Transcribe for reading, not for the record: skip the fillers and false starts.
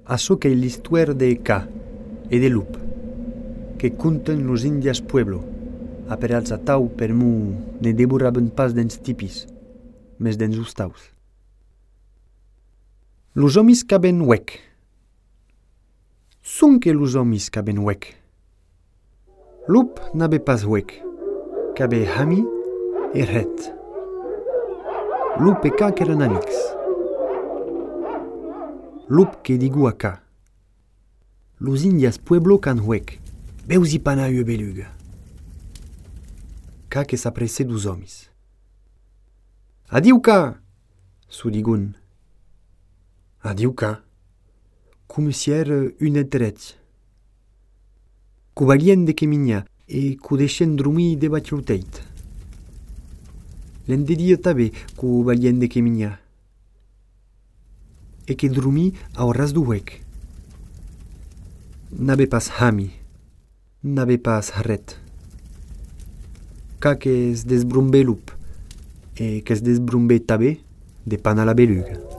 Açò qu'est l'histoire de K et de Lup, que conten los indias pueblo, aperats a tau per mu ne devoraven pas dens tipis, mes dens ustaus. Los homis qu'aben huec. Son que los homis qu'aben huec. Lup n'abe pas huec, qu'abe hami e ret. Lup e K qu'eren amics. Lup que digu a K. Los indias pueblo can huec, beusi pana ue beluga. K que s'apresse dos homis. Adiu K, su digun. Adiu K, cum si era un etret. Cu valien de chemigna e cu deixen drumi de bacluteit. L'en de dir tabe cu valien de chemigna. E que drumi au ras du huec. N'abe pas hami, n'abe pas ret. Ca que es desbrumbe Lup, e que es desbrumbe tabe de pana la beluga.